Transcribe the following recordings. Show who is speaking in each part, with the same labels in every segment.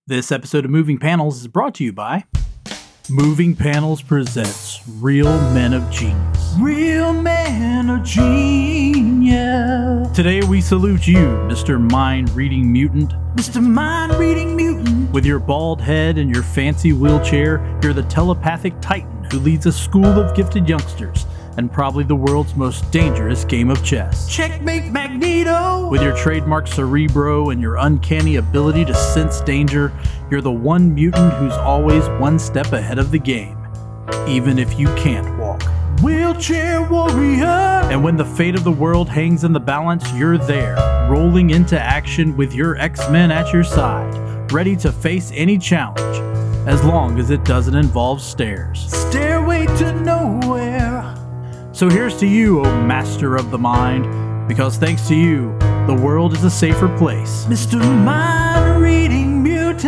Speaker 1: This episode of Moving Panels is brought to you by Moving Panels presents Real Men of Genius.
Speaker 2: Real Men of Genius.
Speaker 1: Today we salute you, Mr. Mind-Reading Mutant.
Speaker 2: Mr. Mind-Reading Mutant.
Speaker 1: With your bald head and your fancy wheelchair, you're the telepathic titan who leads a school of gifted youngsters and probably the world's most dangerous game of chess.
Speaker 2: Checkmate Magneto.
Speaker 1: With your trademark cerebro and your uncanny ability to sense danger, you're the one mutant who's always one step ahead of the game, even if you can't walk.
Speaker 2: Wheelchair Warrior.
Speaker 1: And when the fate of the world hangs in the balance, you're there, rolling into action with your X-Men at your side, ready to face any challenge, as long as it doesn't involve stairs.
Speaker 2: Stairway to Nowhere.
Speaker 1: So here's to you, O Master of the Mind, because thanks to you, the world is a safer place.
Speaker 2: Mr. Mind-Reading Mutant.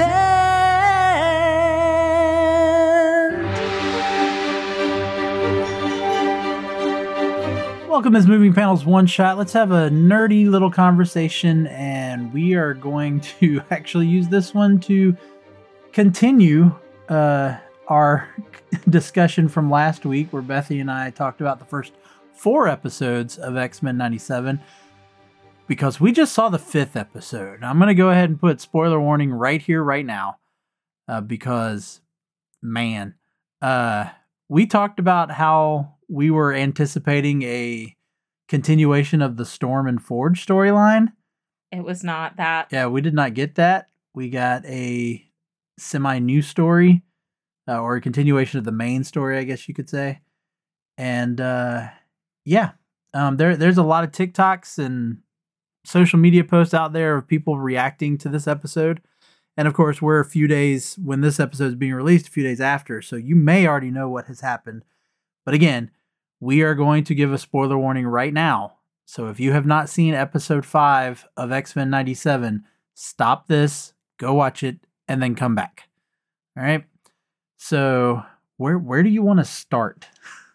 Speaker 1: Welcome to this Moving Panels One Shot. Let's have a nerdy little conversation, and we are going to actually use this one to continue our discussion from last week, where Bethy and I talked about the first 4 episodes of X-Men 97, because we just saw the 5th episode. I'm going to go ahead and put spoiler warning right here, right now, because, man, we talked about how we were anticipating a continuation of the Storm and Forge storyline.
Speaker 3: It was not that.
Speaker 1: Yeah, we did not get that. We got a semi-new story, or a continuation of the main story, I guess you could say. And there's a lot of TikToks and social media posts out there of people reacting to this episode. And of course, we're a few days, when this episode is being released, a few days after. So you may already know what has happened. But again, we are going to give a spoiler warning right now. So if you have not seen episode 5 of X-Men 97, stop this, go watch it, and then come back. All right? So where do you want to start?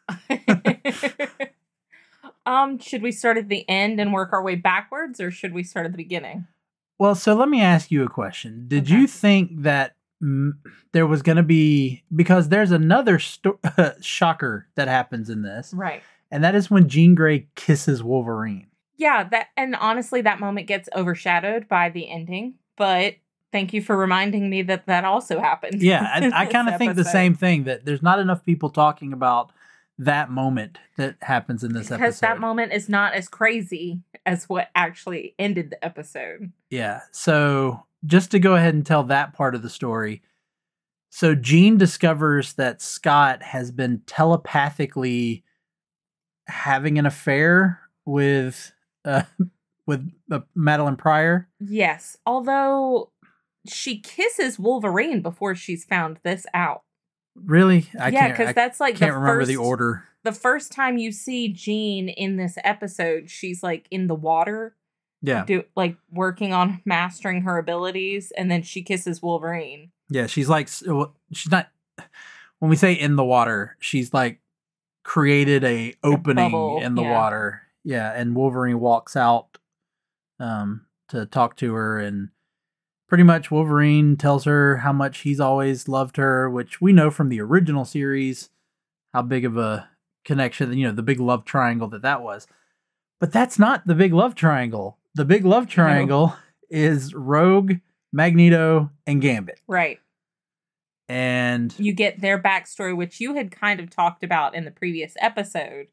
Speaker 3: Should we start at the end and work our way backwards, or should we start at the beginning?
Speaker 1: Well, so let me ask you a question. Did you think that there was going to be, because there's another shocker that happens in this.
Speaker 3: Right.
Speaker 1: And that is when Jean Grey kisses Wolverine.
Speaker 3: Yeah, and honestly, that moment gets overshadowed by the ending, but thank you for reminding me that also happened.
Speaker 1: Yeah, I kind of think the same thing, that there's not enough people talking about that moment that happens in this episode.
Speaker 3: Because that moment is not as crazy as what actually ended the episode.
Speaker 1: Yeah, so just to go ahead and tell that part of the story. So Jean discovers that Scott has been telepathically having an affair with Madeline Pryor.
Speaker 3: Yes, although she kisses Wolverine before she's found this out.
Speaker 1: Really?
Speaker 3: Because that's like
Speaker 1: can't remember the order.
Speaker 3: The first time you see Jean in this episode, she's like in the water.
Speaker 1: Yeah.
Speaker 3: Working on mastering her abilities, and then she kisses Wolverine.
Speaker 1: Yeah, she's not, when we say in the water, she's like created a opening in the water. Yeah, and Wolverine walks out to talk to her, and pretty much Wolverine tells her how much he's always loved her, which we know from the original series, how big of a connection, the big love triangle that was. But that's not the big love triangle. The big love triangle is Rogue, Magneto, and Gambit.
Speaker 3: Right.
Speaker 1: And
Speaker 3: you get their backstory, which you had kind of talked about in the previous episode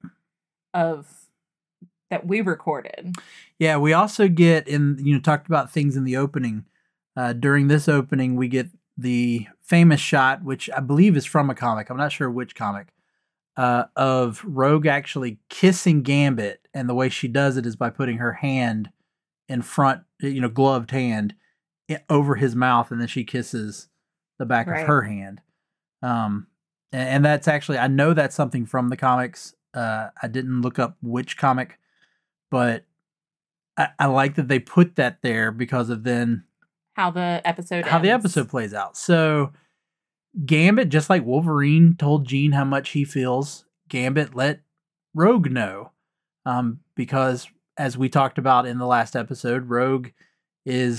Speaker 3: that we recorded.
Speaker 1: Yeah, we also get talked about things in the opening. During this opening, we get the famous shot, which I believe is from a comic. I'm not sure which comic, of Rogue actually kissing Gambit. And the way she does it is by putting her hand in front, gloved hand over his mouth. And then she kisses the back of her hand. And that's actually, I know that's something from the comics. I didn't look up which comic, but I like that they put that there because of then
Speaker 3: how the episode
Speaker 1: plays out. So Gambit, just like Wolverine told Jean how much he feels, Gambit let Rogue know. Because as we talked about in the last episode, Rogue is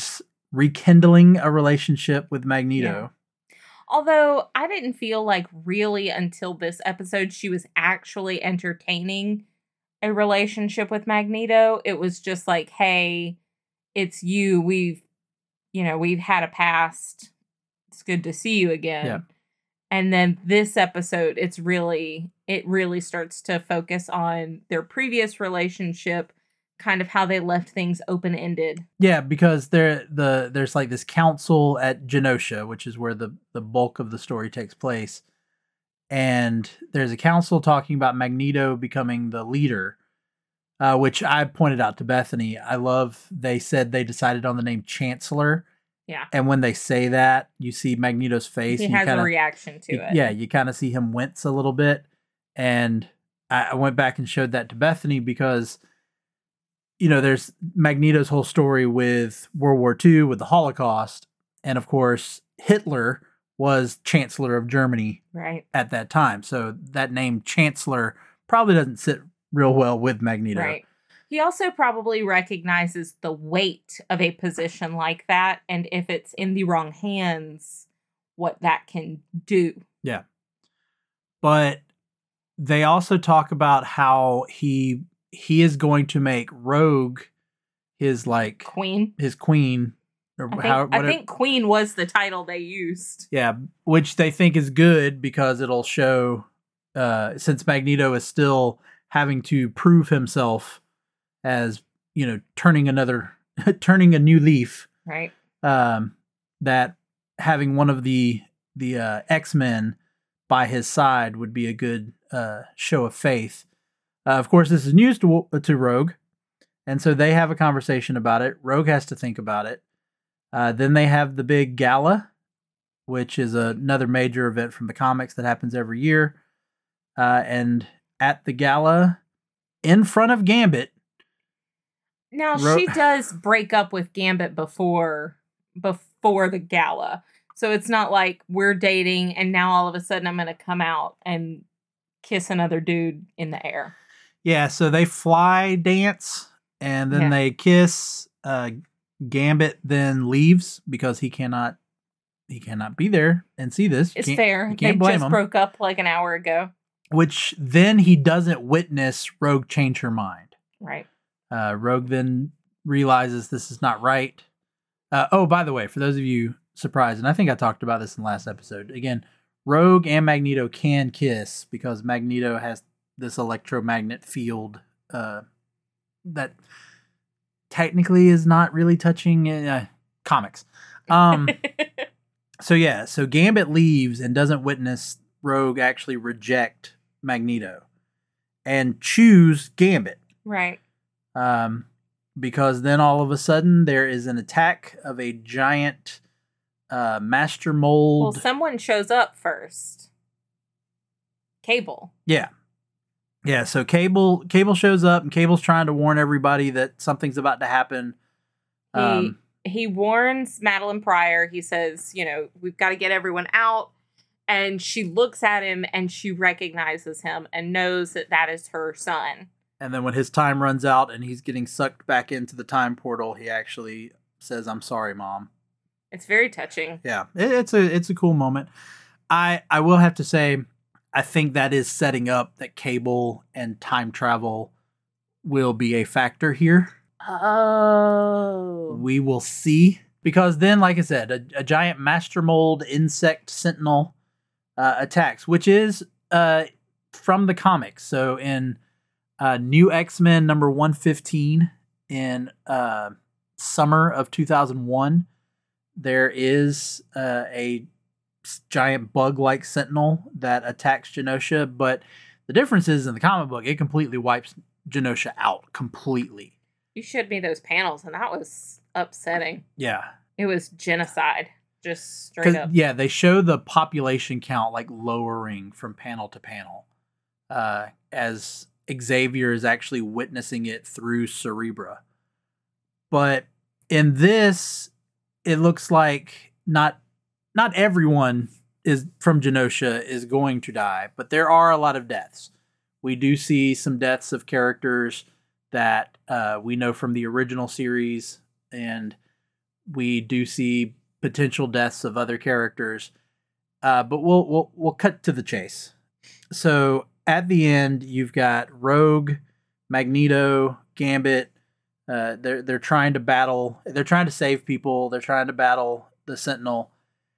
Speaker 1: rekindling a relationship with Magneto.
Speaker 3: Although I didn't feel like really until this episode she was actually entertaining a relationship with Magneto. It was just like, hey, it's you. We've had a past. It's good to see you again.
Speaker 1: Yeah.
Speaker 3: And then this episode, it really starts to focus on their previous relationship, kind of how they left things open-ended.
Speaker 1: Yeah, because there's like this council at Genosha, which is where the bulk of the story takes place. And there's a council talking about Magneto becoming the leader, which I pointed out to Bethany. I love they said they decided on the name Chancellor.
Speaker 3: Yeah.
Speaker 1: And when they say that, you see Magneto's face.
Speaker 3: He
Speaker 1: and
Speaker 3: has a reaction to it.
Speaker 1: Yeah, you kind of see him wince a little bit. And I went back and showed that to Bethany because, there's Magneto's whole story with World War II, with the Holocaust. And of course, Hitler was Chancellor of Germany at that time. So that name Chancellor probably doesn't sit real well with Magneto.
Speaker 3: Right. He also probably recognizes the weight of a position like that, and if it's in the wrong hands, what that can do.
Speaker 1: Yeah. But they also talk about how he is going to make Rogue his
Speaker 3: queen.
Speaker 1: His queen. Or
Speaker 3: I think Queen was the title they used.
Speaker 1: Yeah, which they think is good because it'll show since Magneto is still having to prove himself as turning a new leaf,
Speaker 3: right?
Speaker 1: That having one of the X-Men by his side would be a good show of faith. Of course, this is news to Rogue, and so they have a conversation about it. Rogue has to think about it. Then they have the big gala, which is another major event from the comics that happens every year. And at the gala, in front of Gambit.
Speaker 3: Now, she does break up with Gambit before the gala. So it's not like we're dating and now all of a sudden I'm going to come out and kiss another dude in the air.
Speaker 1: Yeah, so they fly dance and then they kiss. Gambit then leaves because he cannot be there and see this.
Speaker 3: It's fair. They just broke up like an hour ago.
Speaker 1: Which then he doesn't witness Rogue change her mind.
Speaker 3: Right.
Speaker 1: Rogue then realizes this is not right. Oh, by the way, for those of you surprised, and I think I talked about this in the last episode, again, Rogue and Magneto can kiss because Magneto has this electromagnet field that technically is not really touching comics. So Gambit leaves and doesn't witness Rogue actually reject Magneto and choose Gambit.
Speaker 3: Right.
Speaker 1: Because then all of a sudden there is an attack of a giant master mold.
Speaker 3: Well, someone shows up first. Cable.
Speaker 1: Yeah. Yeah, so Cable shows up and Cable's trying to warn everybody that something's about to happen.
Speaker 3: He warns Madeline Pryor. He says, we've got to get everyone out. And she looks at him and she recognizes him and knows that is her son.
Speaker 1: And then when his time runs out and he's getting sucked back into the time portal, he actually says, "I'm sorry, Mom."
Speaker 3: It's very touching.
Speaker 1: Yeah, it's a cool moment. I will have to say, I think that is setting up that Cable and time travel will be a factor here.
Speaker 3: Oh.
Speaker 1: We will see. Because then, like I said, a giant master mold insect sentinel attacks, which is from the comics. So in New X-Men number 115 in summer of 2001, there is a giant bug-like sentinel that attacks Genosha. But the difference is in the comic book, it completely wipes Genosha out completely.
Speaker 3: You showed me those panels, and that was upsetting.
Speaker 1: Yeah.
Speaker 3: It was genocide, just straight up.
Speaker 1: Yeah, they show the population count like lowering from panel to panel as Xavier is actually witnessing it through Cerebra. But in this, it looks like not everyone is from Genosha is going to die, but there are a lot of deaths. We do see some deaths of characters that we know from the original series, and we do see potential deaths of other characters. But we'll cut to the chase. So at the end, you've got Rogue, Magneto, Gambit. They're trying to battle. They're trying to save people. They're trying to battle the Sentinel,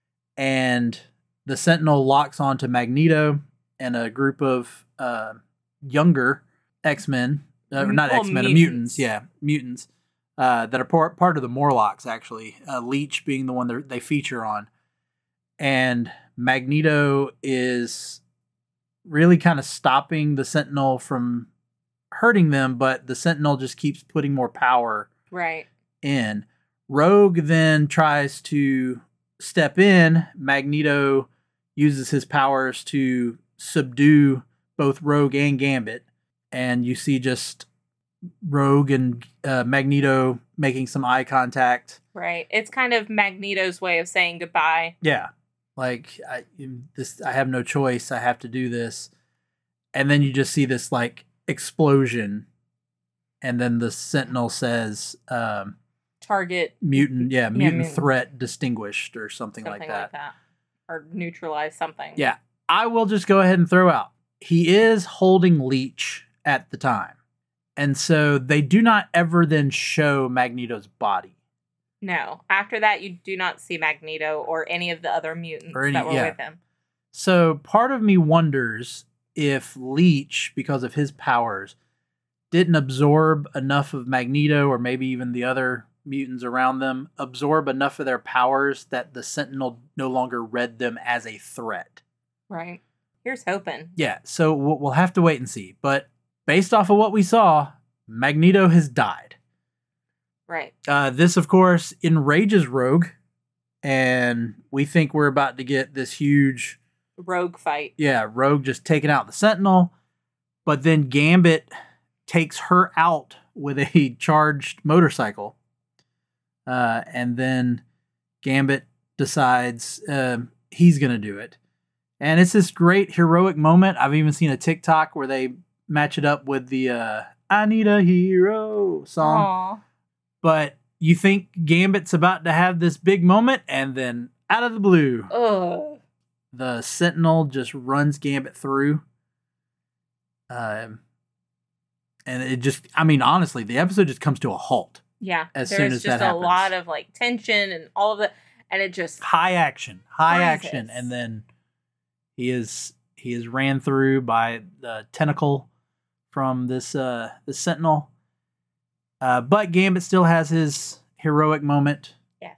Speaker 1: and the Sentinel locks onto Magneto and a group of younger X-Men, not X-Men, mutants. Yeah, mutants that are part of the Morlocks. Actually, Leech being the one they feature on, and Magneto is really kind of stopping the Sentinel from hurting them, but the Sentinel just keeps putting more power in. Rogue then tries to step in. Magneto uses his powers to subdue both Rogue and Gambit, and you see just Rogue and Magneto making some eye contact.
Speaker 3: Right. It's kind of Magneto's way of saying goodbye.
Speaker 1: Yeah. Like, I have no choice. I have to do this. And then you just see this, like, explosion. And then the Sentinel says...
Speaker 3: Target.
Speaker 1: Mutant threat distinguished or something like that.
Speaker 3: Or neutralize something.
Speaker 1: Yeah. I will just go ahead and throw out. He is holding Leech at the time. And so they do not ever then show Magneto's body.
Speaker 3: No. After that, you do not see Magneto or any of the other mutants that were with him.
Speaker 1: So part of me wonders if Leech, because of his powers, didn't absorb enough of Magneto, or maybe even the other mutants around them, absorb enough of their powers that the Sentinel no longer read them as a threat.
Speaker 3: Right. Here's hoping.
Speaker 1: Yeah, so we'll have to wait and see. But based off of what we saw, Magneto has died.
Speaker 3: Right.
Speaker 1: This, of course, enrages Rogue, and we think we're about to get this huge...
Speaker 3: Rogue fight.
Speaker 1: Yeah, Rogue just taking out the Sentinel, but then Gambit takes her out with a charged motorcycle, and then Gambit decides he's going to do it. And it's this great heroic moment. I've even seen a TikTok where they match it up with the I Need a Hero song.
Speaker 3: Aww.
Speaker 1: But you think Gambit's about to have this big moment, and then out of the blue, the Sentinel just runs Gambit through. And it just, I mean, honestly, the episode just comes to a halt.
Speaker 3: Yeah.
Speaker 1: As soon as that happens.
Speaker 3: There's just a lot of like tension and all of it, and it just
Speaker 1: high action, and then he is ran through by the tentacle from this Sentinel. But Gambit still has his heroic moment.
Speaker 3: Yes.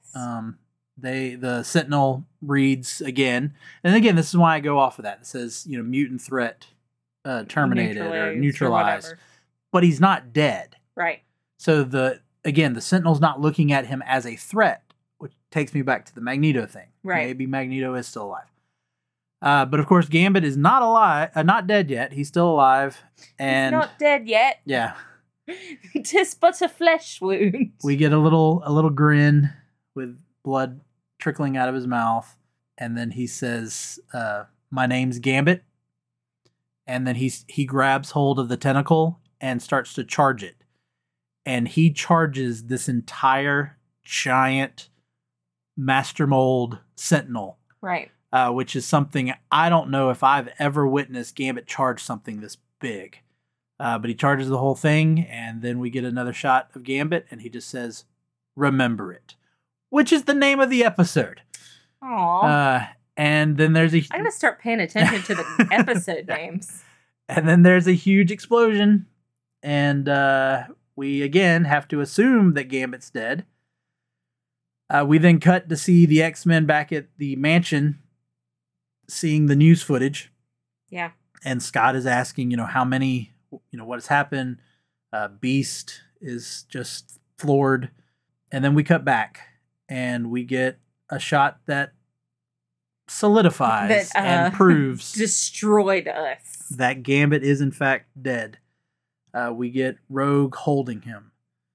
Speaker 1: The Sentinel reads again, and again, this is why I go off of that. It says, mutant threat terminated or neutralized, but he's not dead.
Speaker 3: Right.
Speaker 1: So the Sentinel's not looking at him as a threat, which takes me back to the Magneto thing.
Speaker 3: Right.
Speaker 1: Maybe Magneto is still alive. But of course, Gambit is not alive, not dead yet. He's still alive, and
Speaker 3: he's not dead yet.
Speaker 1: Yeah.
Speaker 3: 'Tis but a flesh wound.
Speaker 1: We get a little grin with blood trickling out of his mouth, and then he says, "My name's Gambit." And then he grabs hold of the tentacle and starts to charge it, and he charges this entire giant master mold Sentinel.
Speaker 3: Right.
Speaker 1: Which is something I don't know if I've ever witnessed Gambit charge something this big. But he charges the whole thing, and then we get another shot of Gambit, and he just says, "Remember it," which is the name of the episode.
Speaker 3: Aww.
Speaker 1: And then there's
Speaker 3: I'm going to start paying attention to the episode names.
Speaker 1: And then there's a huge explosion, and we again have to assume that Gambit's dead. We then cut to see the X-Men back at the mansion, seeing the news footage.
Speaker 3: Yeah.
Speaker 1: And Scott is asking, how many... what has happened. Beast is just floored. And then we cut back and we get a shot that solidifies and proves
Speaker 3: destroyed us
Speaker 1: that Gambit is in fact dead. We get Rogue holding him.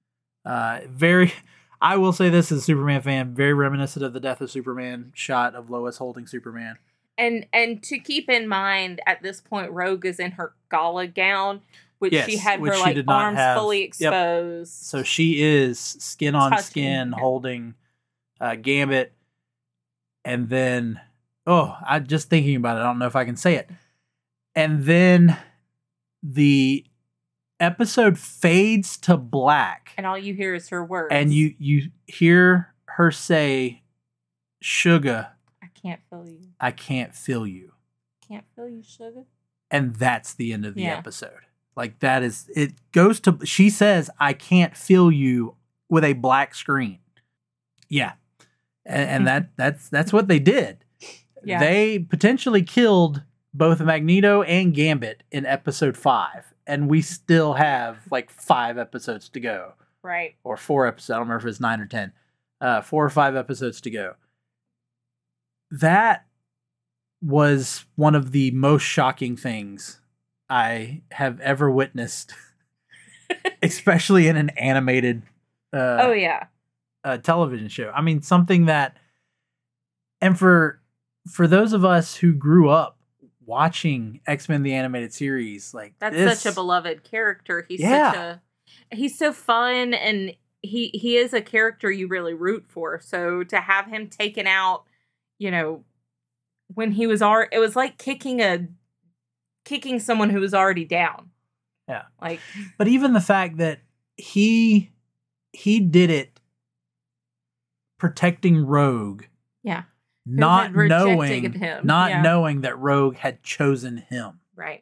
Speaker 1: I will say this as a Superman fan, very reminiscent of the Death of Superman shot of Lois holding Superman.
Speaker 3: And to keep in mind, at this point, Rogue is in her gala gown, which she had
Speaker 1: which
Speaker 3: her
Speaker 1: she
Speaker 3: arms fully exposed.
Speaker 1: Yep. So she is skin on
Speaker 3: touching
Speaker 1: skin
Speaker 3: him.
Speaker 1: holding Gambit, and then I just thinking about it. I don't know if I can say it. And then the episode fades to black,
Speaker 3: And all you hear is her words.
Speaker 1: and you hear her say, "Sugar,
Speaker 3: I can't feel you.
Speaker 1: I can't feel you,"
Speaker 3: Can't feel you, sugar.
Speaker 1: and that's the end of the
Speaker 3: Yeah.
Speaker 1: episode. Like that is it. Goes to she says, "I can't feel you" with a black screen. Yeah, and that's what they did.
Speaker 3: Yeah.
Speaker 1: They potentially killed both Magneto and Gambit in episode 5, and we still have like 5 episodes to go,
Speaker 3: Right.
Speaker 1: or 4 episodes. I don't remember if it's 9 or 10. 4 or 5 episodes to go. That was one of the most shocking things I have ever witnessed, especially in an animated
Speaker 3: Oh, yeah.
Speaker 1: television show. I mean, something that, and for those of us who grew up watching X-Men the animated series, like
Speaker 3: That's such a beloved character. He's he's so fun, and he is a character you really root for. So to have him taken out, when he was it was like kicking someone who was already down.
Speaker 1: Yeah.
Speaker 3: Like,
Speaker 1: but even the fact that he did it protecting Rogue.
Speaker 3: Yeah.
Speaker 1: Not knowing
Speaker 3: him.
Speaker 1: knowing that Rogue had chosen him.
Speaker 3: Right.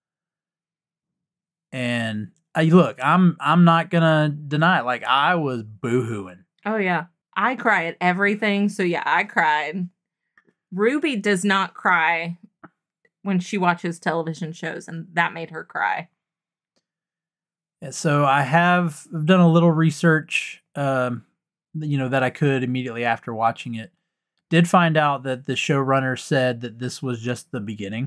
Speaker 1: And look, I'm not gonna deny it. Like, I was boohooing.
Speaker 3: Oh yeah. I cry at everything. So yeah, I cried. Ruby does not cry when she watches television shows, and that made her cry.
Speaker 1: Yeah, so I have done a little research, that I could immediately after watching it. Did find out that the showrunner said that this was just the beginning.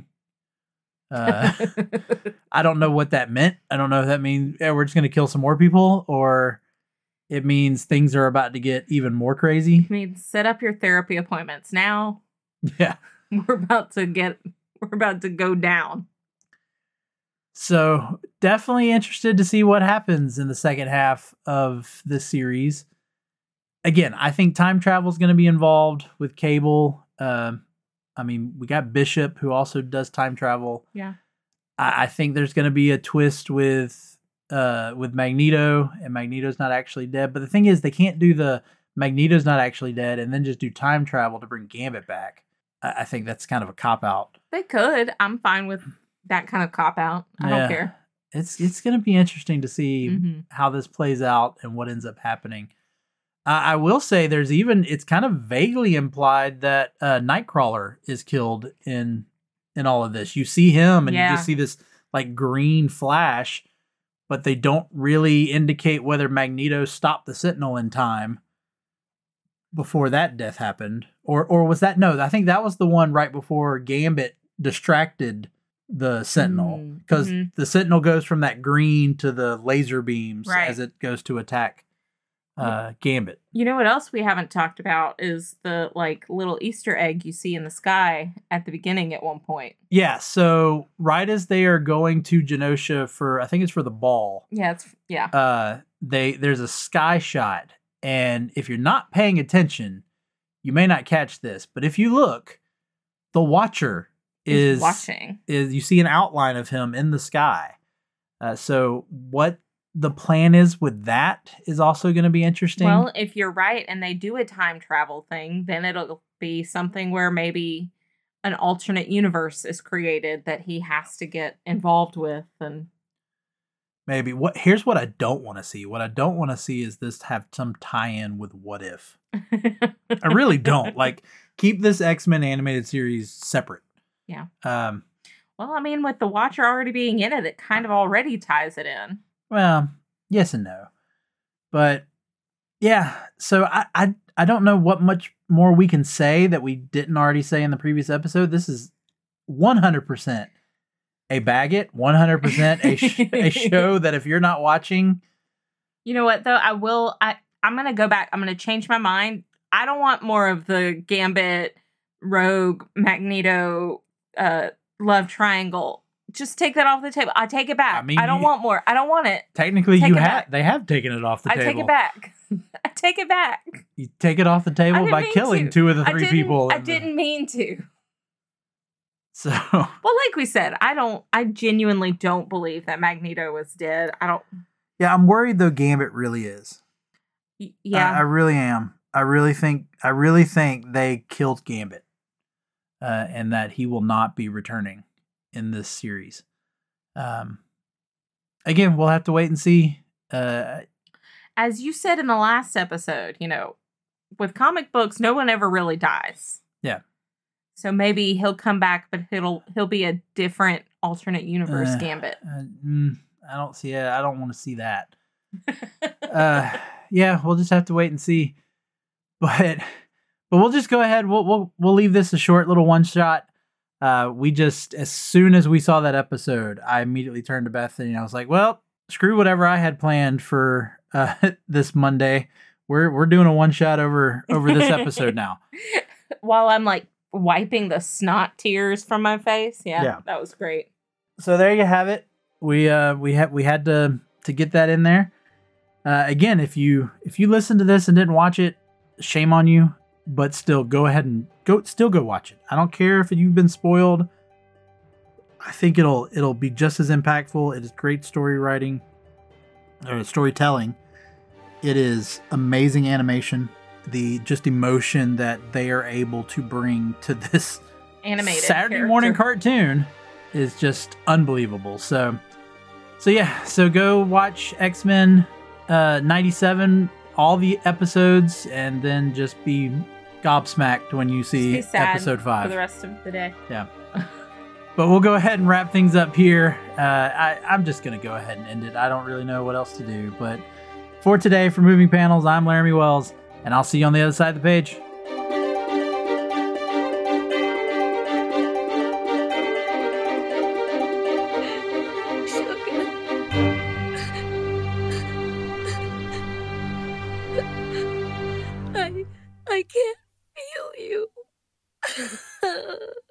Speaker 1: I don't know what that meant. I don't know if that means we're just going to kill some more people, or it means things are about to get even more crazy.
Speaker 3: I mean, set up your therapy appointments now.
Speaker 1: Yeah.
Speaker 3: We're about to go down.
Speaker 1: So definitely interested to see what happens in the second half of this series. Again, I think time travel is going to be involved with Cable. I mean, we got Bishop, who also does time travel.
Speaker 3: Yeah.
Speaker 1: I think there's going to be a twist with Magneto, and Magneto's not actually dead. But the thing is, they can't do the Magneto's not actually dead and then just do time travel to bring Gambit back. I think that's kind of a cop-out.
Speaker 3: They could. I'm fine with that kind of cop-out. I don't care.
Speaker 1: It's going to be interesting to see
Speaker 3: Mm-hmm.
Speaker 1: how this plays out and what ends up happening. I will say it's kind of vaguely implied that Nightcrawler is killed in all of this. You see him and you just see this like green flash, but they don't really indicate whether Magneto stopped the Sentinel in time before that death happened. Or was that, no, I think that was the one right before Gambit distracted the Sentinel, because the Sentinel goes from that green to the laser beams as it goes to attack Gambit.
Speaker 3: You know what else we haven't talked about is the little Easter egg you see in the sky at the beginning at one point.
Speaker 1: Yeah, so right as they are going to Genosha I think it's for the ball. There's a sky shot, and if you're not paying attention, you may not catch this, but if you look, the Watcher is
Speaker 3: watching.
Speaker 1: You see an outline of him in the sky. So what the plan is with that is also going to be interesting.
Speaker 3: Well, if you're right and they do a time travel thing, then it'll be something where maybe an alternate universe is created that he has to get involved with. And
Speaker 1: maybe here's what I don't want to see. What I don't want to see is this have some tie-in with What If. I really don't. Keep this X-Men animated series separate.
Speaker 3: Yeah.
Speaker 1: Well,
Speaker 3: I mean, with the Watcher already being in it kind of already ties it in.
Speaker 1: Well, yes and no. But yeah, so I don't know what much more we can say that we didn't already say in the previous episode. This is 100% a Baggett, 100% a show that if you're not watching.
Speaker 3: You know what, though? I'm going to go back. I'm going to change my mind. I don't want more of the Gambit, Rogue, Magneto, love triangle just take that off the table. I take it back.
Speaker 1: I mean,
Speaker 3: I don't want more. I don't want it.
Speaker 1: Technically,
Speaker 3: Take it back.
Speaker 1: they have taken it off the table.
Speaker 3: I take it back. I take it back.
Speaker 1: You take it off the
Speaker 3: I
Speaker 1: table
Speaker 3: didn't
Speaker 1: by
Speaker 3: mean
Speaker 1: killing
Speaker 3: to.
Speaker 1: two of the three people.
Speaker 3: I didn't mean to.
Speaker 1: So,
Speaker 3: Well, like we said, I genuinely don't believe that Magneto was dead. I don't.
Speaker 1: yeah, I'm worried though. Gambit really is.
Speaker 3: Yeah.
Speaker 1: I really am. I really think they killed Gambit, and that he will not be returning in this series. Again, we'll have to wait and see.
Speaker 3: As you said in the last episode, with comic books, no one ever really dies.
Speaker 1: Yeah.
Speaker 3: So maybe he'll come back, but he'll be a different alternate universe Gambit.
Speaker 1: I don't see it. I don't want to see that. Yeah, we'll just have to wait and see. But we'll just go ahead. We'll leave this a short little one shot. We just, as soon as we saw that episode, I immediately turned to Bethany and I was like, well, screw whatever I had planned for this Monday. We're doing a one shot over this episode now.
Speaker 3: While I'm like wiping the snot tears from my face. Yeah. That was great.
Speaker 1: So there you have it. We had to get that in there. Again, if you listened to this and didn't watch it, shame on you. But still, go ahead and go watch it. I don't care if you've been spoiled. I think it'll be just as impactful. It is great storytelling. It is amazing animation. The just emotion that they are able to bring to this
Speaker 3: Animated
Speaker 1: Saturday morning cartoon is just unbelievable. So yeah. So go watch X-Men 97, all the episodes, and then just be gobsmacked when you see episode 5
Speaker 3: for the rest of the day.
Speaker 1: Yeah. But we'll go ahead and wrap things up here. I'm just going to go ahead and end it. I don't really know what else to do. But for today, for Moving Panels, I'm Laramie Wells, and I'll see you on the other side of the page.
Speaker 4: I can't feel you.